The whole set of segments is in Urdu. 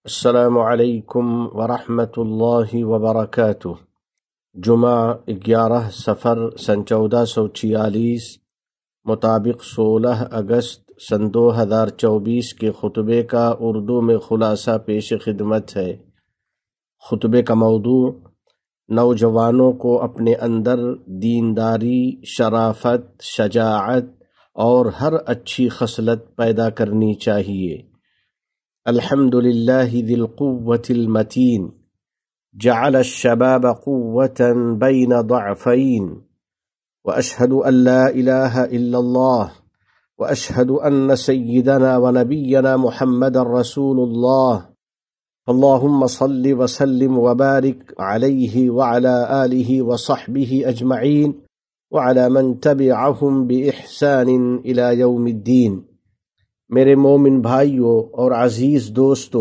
السلام علیکم ورحمۃ اللہ وبرکاتہ۔ جمعہ 11 صفر سن 1446 مطابق 16 اگست سن 2024 کے خطبے کا اردو میں خلاصہ پیش خدمت ہے۔ خطبے کا موضوع نوجوانوں کو اپنے اندر دینداری، شرافت، شجاعت اور ہر اچھی خصلت پیدا کرنی چاہیے۔ الحمد للہ ذی القوة المتین جعل الشباب قوة بین ضعفین واشہد ان لا الہ الا اللہ واشہد ان سیدنا ونبینا محمد رسول اللہ اللہم صل وسلم وبارک علیہ وعلى آلہ وصحبہ اجمعین وعلى من تبعہم بإحسان الى یوم الدین۔ میرے مومن بھائیوں اور عزیز دوستو،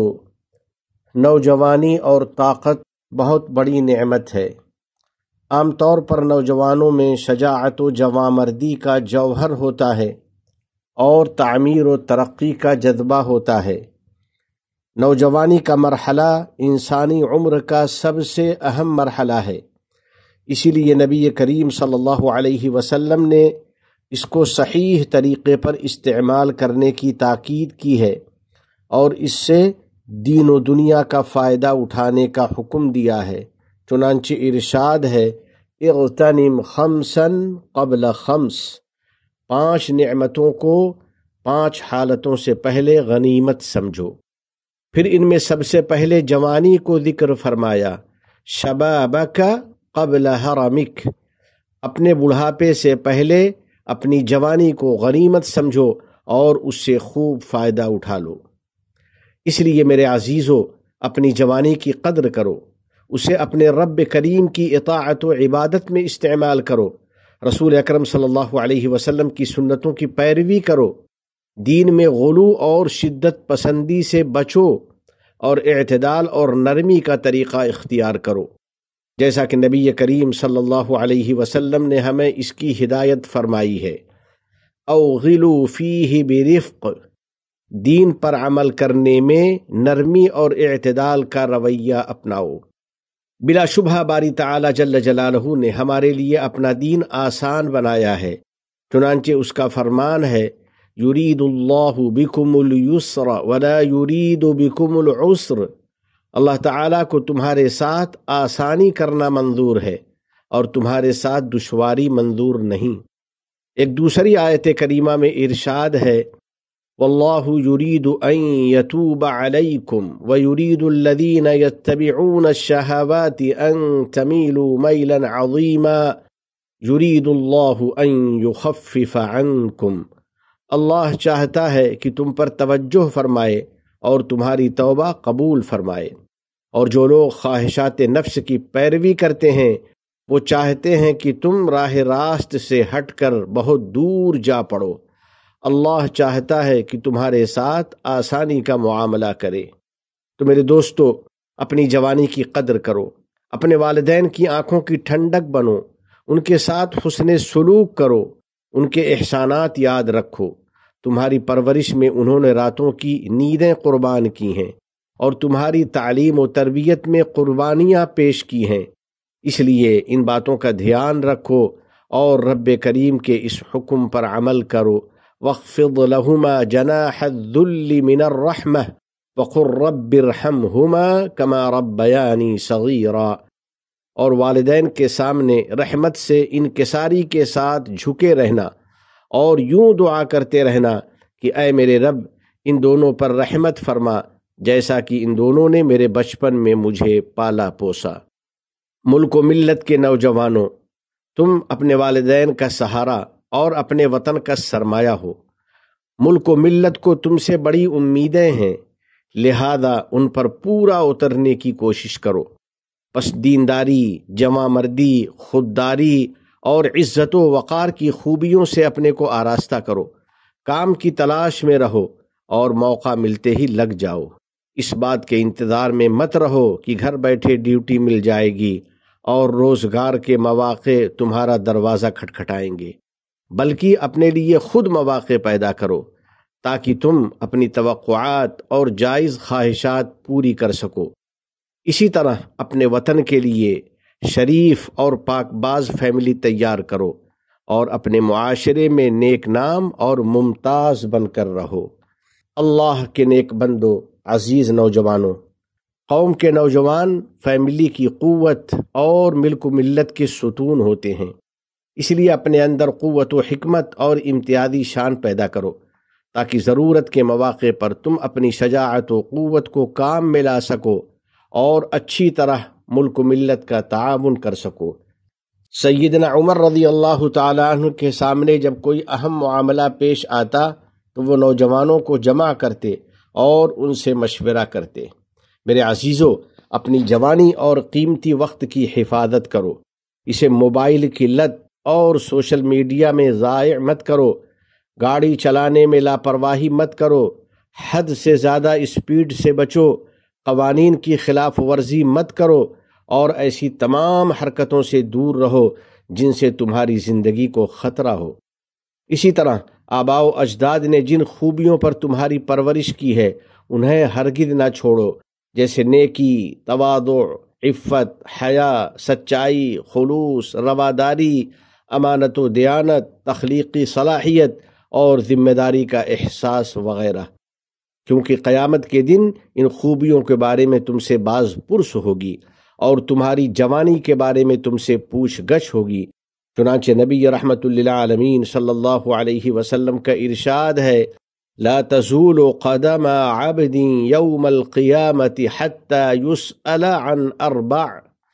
نوجوانی اور طاقت بہت بڑی نعمت ہے۔ عام طور پر نوجوانوں میں شجاعت و جوانمردی کا جوہر ہوتا ہے اور تعمیر و ترقی کا جذبہ ہوتا ہے۔ نوجوانی کا مرحلہ انسانی عمر کا سب سے اہم مرحلہ ہے، اسی لیے نبی کریم صلی اللہ علیہ وسلم نے اس کو صحیح طریقے پر استعمال کرنے کی تاکید کی ہے اور اس سے دین و دنیا کا فائدہ اٹھانے کا حکم دیا ہے۔ چنانچہ ارشاد ہے، اغتنم خمسا قبل خمس، 5 نعمتوں کو 5 حالتوں سے پہلے غنیمت سمجھو۔ پھر ان میں سب سے پہلے جوانی کو ذکر فرمایا، شبابک قبل حرمک، اپنے بڑھاپے سے پہلے اپنی جوانی کو غنیمت سمجھو اور اس سے خوب فائدہ اٹھا لو۔ اس لیے میرے عزیزو، اپنی جوانی کی قدر کرو، اسے اپنے رب کریم کی اطاعت و عبادت میں استعمال کرو، رسول اکرم صلی اللہ علیہ وسلم کی سنتوں کی پیروی کرو، دین میں غلو اور شدت پسندی سے بچو اور اعتدال اور نرمی کا طریقہ اختیار کرو، جیسا کہ نبی کریم صلی اللہ علیہ وسلم نے ہمیں اس کی ہدایت فرمائی ہے۔ اوغلوا فیہ برفق، دین پر عمل کرنے میں نرمی اور اعتدال کا رویہ اپناؤ۔ بلا شبہ باری تعالی جل جلالہ نے ہمارے لیے اپنا دین آسان بنایا ہے، چنانچہ اس کا فرمان ہے، یرید اللہ بکم اليسر ولا یرید بکم العسر، اللہ تعالیٰ کو تمہارے ساتھ آسانی کرنا منظور ہے اور تمہارے ساتھ دشواری منظور نہیں۔ ایک دوسری آیت کریمہ میں ارشاد ہے، واللہ یرید ان یتوب علیکم ویرید الذین یتبعون الشہوات ان تمیلوا میلا عظیما یرید اللہ ان یخفف عنکم، اللہ چاہتا ہے کہ تم پر توجہ فرمائے اور تمہاری توبہ قبول فرمائے۔ اور جو لوگ خواہشات نفس کی پیروی کرتے ہیں وہ چاہتے ہیں کہ تم راہ راست سے ہٹ کر بہت دور جا پڑو۔ اللہ چاہتا ہے کہ تمہارے ساتھ آسانی کا معاملہ کرے۔ تو میرے دوستو، اپنی جوانی کی قدر کرو، اپنے والدین کی آنکھوں کی ٹھنڈک بنو، ان کے ساتھ حسن سلوک کرو، ان کے احسانات یاد رکھو۔ تمہاری پرورش میں انہوں نے راتوں کی نیندیں قربان کی ہیں اور تمہاری تعلیم و تربیت میں قربانیاں پیش کی ہیں، اس لیے ان باتوں کا دھیان رکھو اور رب کریم کے اس حکم پر عمل کرو۔ واخفض لهما جناح الذل من الرحمة وقل رب ارحمهما كما ربياني صغيرا، اور والدین کے سامنے رحمت سے انکساری کے ساتھ جھکے رہنا اور یوں دعا کرتے رہنا کہ اے میرے رب، ان دونوں پر رحمت فرما جیسا کہ ان دونوں نے میرے بچپن میں مجھے پالا پوسا۔ ملک و ملت کے نوجوانوں، تم اپنے والدین کا سہارا اور اپنے وطن کا سرمایہ ہو۔ ملک و ملت کو تم سے بڑی امیدیں ہیں، لہذا ان پر پورا اترنے کی کوشش کرو۔ پس دینداری، جوانمردی، خودداری اور عزت و وقار کی خوبیوں سے اپنے کو آراستہ کرو، کام کی تلاش میں رہو اور موقع ملتے ہی لگ جاؤ۔ اس بات کے انتظار میں مت رہو کہ گھر بیٹھے ڈیوٹی مل جائے گی اور روزگار کے مواقع تمہارا دروازہ کھٹکھٹائیں گے، بلکہ اپنے لیے خود مواقع پیدا کرو تاکہ تم اپنی توقعات اور جائز خواہشات پوری کر سکو۔ اسی طرح اپنے وطن کے لیے شریف اور پاک باز فیملی تیار کرو اور اپنے معاشرے میں نیک نام اور ممتاز بن کر رہو۔ اللہ کے نیک بندو، عزیز نوجوانوں، قوم کے نوجوان فیملی کی قوت اور ملک و ملت کے ستون ہوتے ہیں، اس لیے اپنے اندر قوت و حکمت اور امتیازی شان پیدا کرو تاکہ ضرورت کے مواقع پر تم اپنی شجاعت و قوت کو کام میں لا سکو اور اچھی طرح ملک و ملت کا تعاون کر سکو۔ سیدنا عمر رضی اللہ تعالیٰ عنہ کے سامنے جب کوئی اہم معاملہ پیش آتا تو وہ نوجوانوں کو جمع کرتے اور ان سے مشورہ کرتے۔ میرے عزیزو، اپنی جوانی اور قیمتی وقت کی حفاظت کرو، اسے موبائل کی لت اور سوشل میڈیا میں ضائع مت کرو، گاڑی چلانے میں لاپرواہی مت کرو، حد سے زیادہ اسپیڈ سے بچو، قوانین کی خلاف ورزی مت کرو اور ایسی تمام حرکتوں سے دور رہو جن سے تمہاری زندگی کو خطرہ ہو۔ اسی طرح آباء و اجداد نے جن خوبیوں پر تمہاری پرورش کی ہے انہیں ہرگز نہ چھوڑو، جیسے نیکی، تواضع، عفت، حیا، سچائی، خلوص، رواداری، امانت و دیانت، تخلیقی صلاحیت اور ذمہ داری کا احساس وغیرہ، کیونکہ قیامت کے دن ان خوبیوں کے بارے میں تم سے باز پرس ہوگی اور تمہاری جوانی کے بارے میں تم سے پوچھ گچھ ہوگی۔ چنانچہ نبی رحمت للعالمین صلی اللہ علیہ وسلم کا ارشاد ہے، لا تزول قدم عبد یوم القیامت حتی یسأل عن اربع،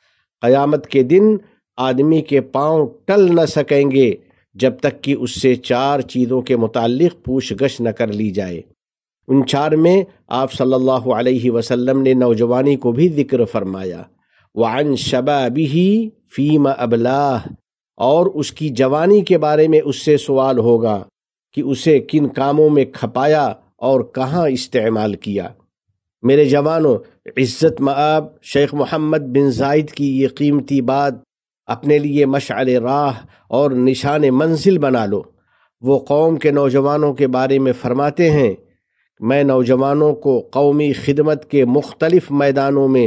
قیامت کے دن آدمی کے پاؤں ٹل نہ سکیں گے جب تک کہ اس سے 4 چیزوں کے متعلق پوچھ گچھ نہ کر لی جائے۔ ان 4 میں آپ صلی اللہ علیہ وسلم نے نوجوانی کو بھی ذکر فرمایا، وعن شبابہ فیما ابلاہ، اور اس کی جوانی کے بارے میں اس سے سوال ہوگا کہ اسے کن کاموں میں کھپایا اور کہاں استعمال کیا۔ میرے جوانوں، عزت مآب شیخ محمد بن زائد کی یہ قیمتی بات اپنے لیے مشعل راہ اور نشان منزل بنا لو۔ وہ قوم کے نوجوانوں کے بارے میں فرماتے ہیں، میں نوجوانوں کو قومی خدمت کے مختلف میدانوں میں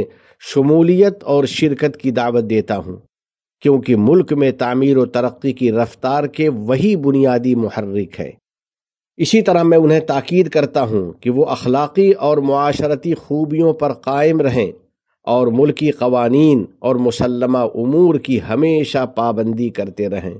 شمولیت اور شرکت کی دعوت دیتا ہوں، کیونکہ ملک میں تعمیر و ترقی کی رفتار کے وہی بنیادی محرک ہے۔ اسی طرح میں انہیں تاکید کرتا ہوں کہ وہ اخلاقی اور معاشرتی خوبیوں پر قائم رہیں اور ملکی قوانین اور مسلمہ امور کی ہمیشہ پابندی کرتے رہیں۔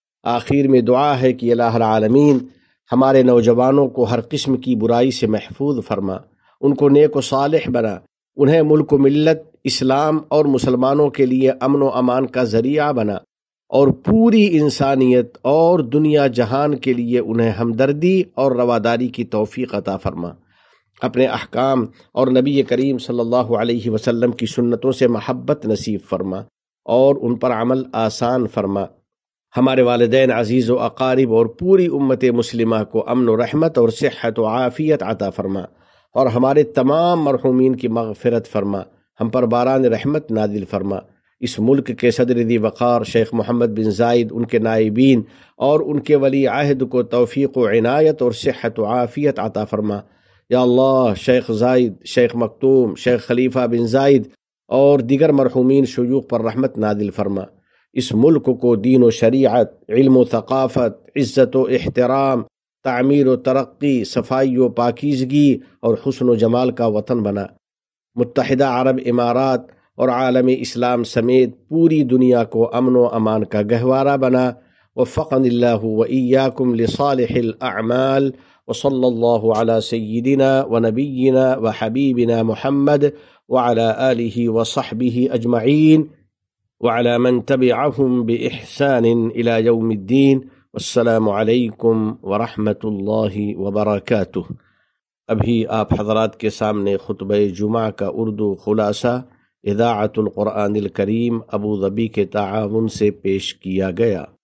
آخر میں دعا ہے کہ الہ العالمین ہمارے نوجوانوں کو ہر قسم کی برائی سے محفوظ فرما، ان کو نیک و صالح بنا، انہیں ملک و ملت، اسلام اور مسلمانوں کے لیے امن و امان کا ذریعہ بنا، اور پوری انسانیت اور دنیا جہان کے لیے انہیں ہمدردی اور رواداری کی توفیق عطا فرما۔ اپنے احکام اور نبی کریم صلی اللہ علیہ وسلم کی سنتوں سے محبت نصیب فرما اور ان پر عمل آسان فرما۔ ہمارے والدین عزیز و اقارب اور پوری امت مسلمہ کو امن و رحمت اور صحت و عافیت عطا فرما، اور ہمارے تمام مرحومین کی مغفرت فرما، ہم پر باران رحمت نازل فرما۔ اس ملک کے صدر ذی وقار شیخ محمد بن زائد، ان کے نائبین اور ان کے ولی عہد کو توفیق و عنایت اور صحت و عافیت عطا فرما۔ یا اللہ، شیخ زائد، شیخ مکتوم، شیخ خلیفہ بن زائد اور دیگر مرحومین شیوخ پر رحمت نازل فرما۔ اس ملک کو دین و شریعت، علم و ثقافت، عزت و احترام، تعمیر و ترقی، صفائی و پاکیزگی اور حسن و جمال کا وطن بنا۔ متحدہ عرب امارات اور عالم اسلام سمیت پوری دنیا کو امن و امان کا گہوارہ بنا۔ وفقنی اللہ و ایاکم لصالح الاعمال، وصلی اللہ علی سیدنا و نبینا و حبیبنا محمد وعلی آلہ وصحبہ اجمعین وعلى من تبعهم بإحسان إلى يوم الدين، والسلام علیکم ورحمۃ اللہ وبرکاتہ۔ ابھی آپ حضرات کے سامنے خطبہ جمعہ کا اردو خلاصہ اذاعت القرآن الکریم ابوظبی کے تعاون سے پیش کیا گیا۔